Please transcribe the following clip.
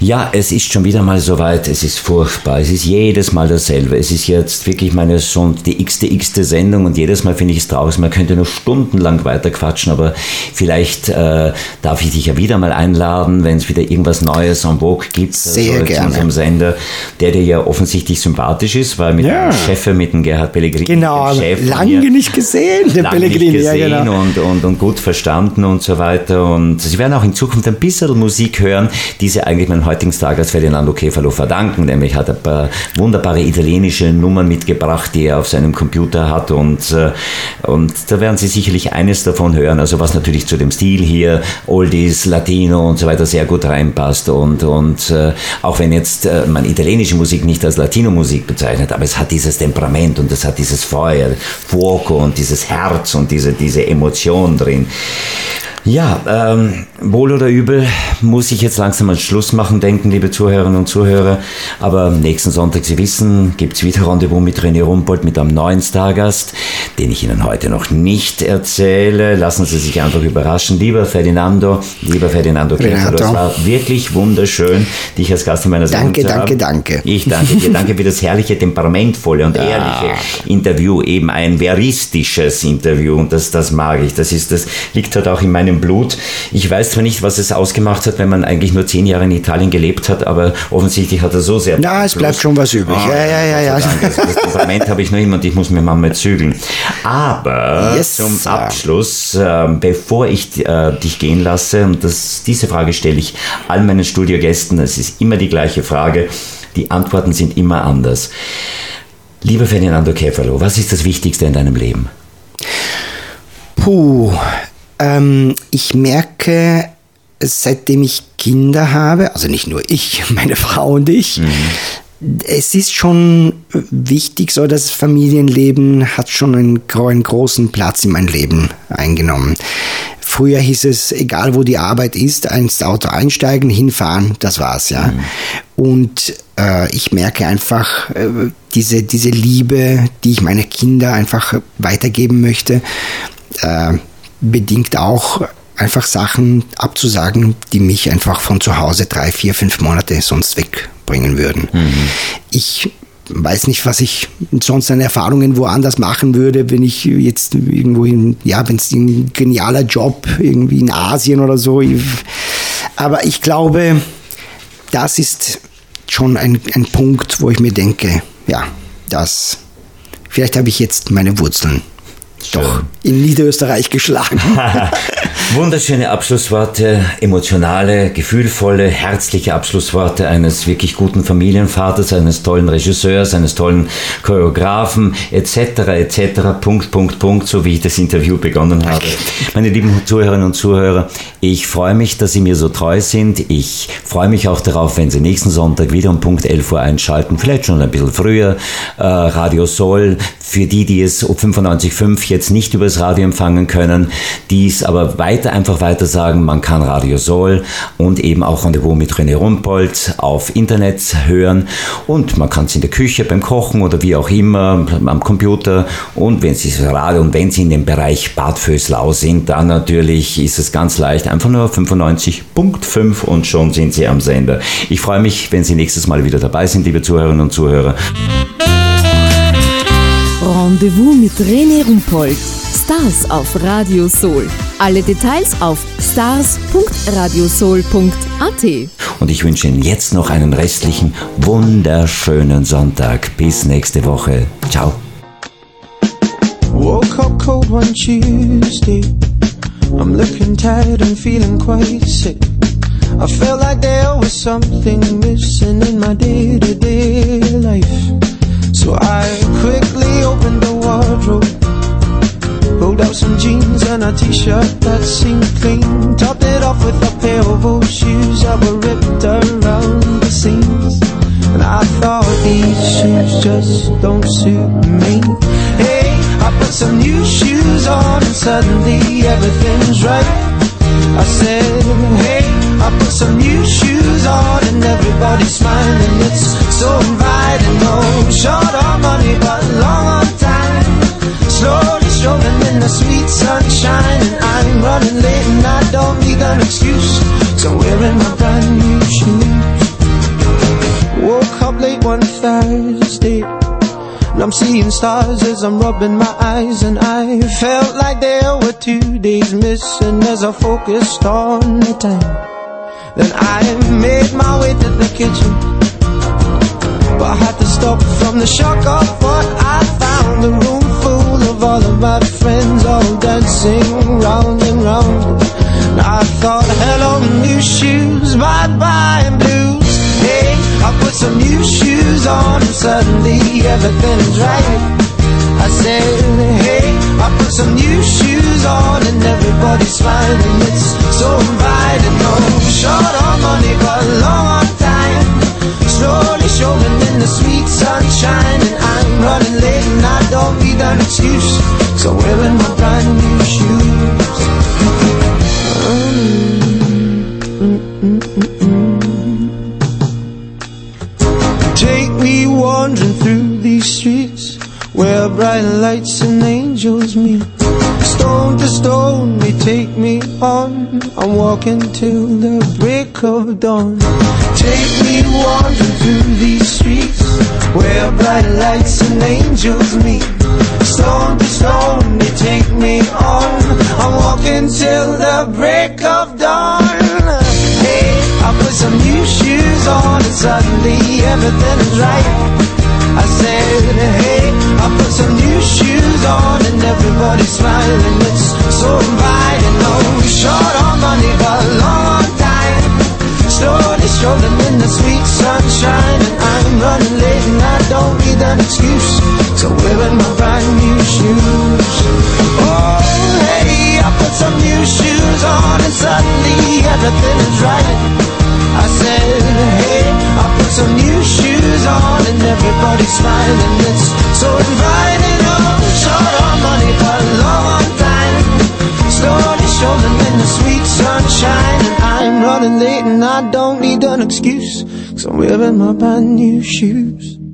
Ja, es ist schon wieder mal soweit. Es ist furchtbar. Es ist jedes Mal dasselbe. Es ist jetzt wirklich schon die x-te Sendung und jedes Mal finde ich es traurig. Man könnte noch stundenlang weiter quatschen, aber vielleicht darf ich dich ja wieder mal einladen, wenn es wieder irgendwas Neues en vogue gibt. Sehr gerne. Zu unserem Sender, der dir ja offensichtlich sympathisch ist, weil mit dem Chef, mit dem Gerhard Pellegrini. Genau, lange nicht gesehen, den Pellegrini. Ja, genau. und gut verstanden und so weiter. Und Sie werden auch in Zukunft ein bisschen Musik hören, die Sie eigentlich meinen heutigen Tag als Ferdinando Cefalo verdanken. Nämlich hat er ein paar wunderbare italienische Nummern mitgebracht, die er auf seinem Computer hat. Und da werden Sie sicherlich eines davon hören, also was natürlich zu dem Stil hier, Oldies, Latino und so weiter sehr gut reinpasst. Und auch wenn jetzt man italienische Musik nicht als Latino-Musik bezeichnet, aber es hat dieses Temperament und es hat dieses Feuer, Fuoco und dieses Herz und diese Emotion drin. Ja, wohl oder übel muss ich jetzt langsam einen Schluss machen, denken, liebe Zuhörerinnen und Zuhörer. Aber nächsten Sonntag, Sie wissen, gibt's wieder Rendezvous mit René Rumpold, mit einem neuen Stargast, den ich Ihnen heute noch nicht erzähle. Lassen Sie sich einfach überraschen. Lieber Ferdinando Cefalo, es war wirklich wunderschön, dich als Gast in meiner Sendung zu haben. Danke. Ich danke dir. Danke für das herrliche, temperamentvolle und ehrliche Interview, eben ein veristisches Interview. Und das mag ich. Das liegt halt auch in meinem Blut. Ich weiß zwar nicht, was es ausgemacht hat, wenn man eigentlich nur 10 Jahre in Italien gelebt hat, aber offensichtlich hat er so sehr... Ja, es bleibt schon was übrig. Ja. Das Temperament habe ich noch immer und ich muss mir mal zügeln. Aber zum Abschluss, bevor ich dich gehen lasse, und diese Frage stelle ich all meinen Studiogästen, es ist immer die gleiche Frage, die Antworten sind immer anders. Lieber Ferdinando Cefalo, was ist das Wichtigste in deinem Leben? Ich merke, seitdem ich Kinder habe, also nicht nur ich, meine Frau und ich, es ist schon wichtig, so das Familienleben hat schon einen großen Platz in meinem Leben eingenommen. Früher hieß es, egal wo die Arbeit ist, ins Auto einsteigen, hinfahren, das war's, ja. Und ich merke einfach diese Liebe, die ich meine Kinder einfach weitergeben möchte, bedingt auch einfach Sachen abzusagen, die mich einfach von zu Hause 3, 4, 5 Monate sonst wegbringen würden. Ich weiß nicht, was ich sonst an Erfahrungen woanders machen würde, wenn ich jetzt irgendwo wenn es ein genialer Job irgendwie in Asien oder so. Aber ich glaube, das ist schon ein Punkt, wo ich mir denke, vielleicht habe ich jetzt meine Wurzeln doch in Niederösterreich geschlagen. Wunderschöne Abschlussworte, emotionale, gefühlvolle, herzliche Abschlussworte eines wirklich guten Familienvaters, eines tollen Regisseurs, eines tollen Choreografen, etc. Punkt, so wie ich das Interview begonnen habe. Meine lieben Zuhörerinnen und Zuhörer, ich freue mich, dass Sie mir so treu sind. Ich freue mich auch darauf, wenn Sie nächsten Sonntag wieder um Punkt 11 Uhr einschalten, vielleicht schon ein bisschen früher, Radio Soul, für die es 95.5 jetzt nicht übers Radio empfangen können, die es aber einfach weiter sagen, man kann Radio Soul und eben auch Rendezvous mit René Rumpold auf Internet hören und man kann es in der Küche, beim Kochen oder wie auch immer, am Computer und wenn Sie Radio und wenn Sie in dem Bereich Bad Vöslau sind, dann natürlich ist es ganz leicht, einfach nur 95.5 und schon sind Sie am Sender. Ich freue mich, wenn Sie nächstes Mal wieder dabei sind, liebe Zuhörerinnen und Zuhörer. Rendezvous mit René Rumpold. Stars auf Radio Soul. Alle Details auf stars.radiosoul.at. Und ich wünsche Ihnen jetzt noch einen restlichen, wunderschönen Sonntag. Bis nächste Woche. Ciao. Woke up cold one Tuesday. I'm looking tired and feeling quite sick. I felt like there was something missing in my day-to-day life. So I quickly opened the wardrobe, pulled out some jeans and a t-shirt that seemed clean, topped it off with a pair of old shoes that were ripped around the seams. And I thought these shoes just don't suit me. Hey, I put some new shoes on and suddenly everything's right. I said, hey, I put some new shoes on and everybody's smiling. It's so inviting. No short on money but long on time. Slowly strolling in the sweet sunshine, and I'm running late and I don't need an excuse, so I'm wearing my brand new shoes. day. And I'm seeing stars as I'm rubbing my eyes, and I felt like there were 2 days missing as I focused on the time. Then I made my way to the kitchen, but I had to stop from the shock of what I found. A room full of all of my friends, all dancing round and round. And I thought, hello new shoes, bye-bye blues. Hey, I put some new shoes on and suddenly everything is right. I said, hey, I put some new shoes on and everybody's smiling. It's so inviting. No short on money but long on time, slowly strolling in the sweet sunshine. And I'm running late and I don't need an excuse, so I'm wearing my brand new shoes. Take me wandering through these streets where bright lights and angels meet. Stone to stone they take me on, I'm walking till the break of dawn. Take me wandering through these streets where bright lights and angels meet. Stone to stone they take me on, I'm walking till the break of dawn. Hey, I put some new shoes on and suddenly everything is right. I said, hey, I put some new shoes on and everybody's smiling. It's so inviting. No short on money but long on time, slowly strolling in the sweet sunshine. And I'm running late and I don't need an excuse, so I'm wearing my brand new shoes. Oh, hey, I put some new shoes on and suddenly everything is right. I said, hey, I put some new shoes on and everybody's smiling. It's so inviting. Oh, short on money but long on time, slowly strolling in the sweet sunshine. And I'm running late and I don't need an excuse, 'cause I'm wearing my brand new shoes.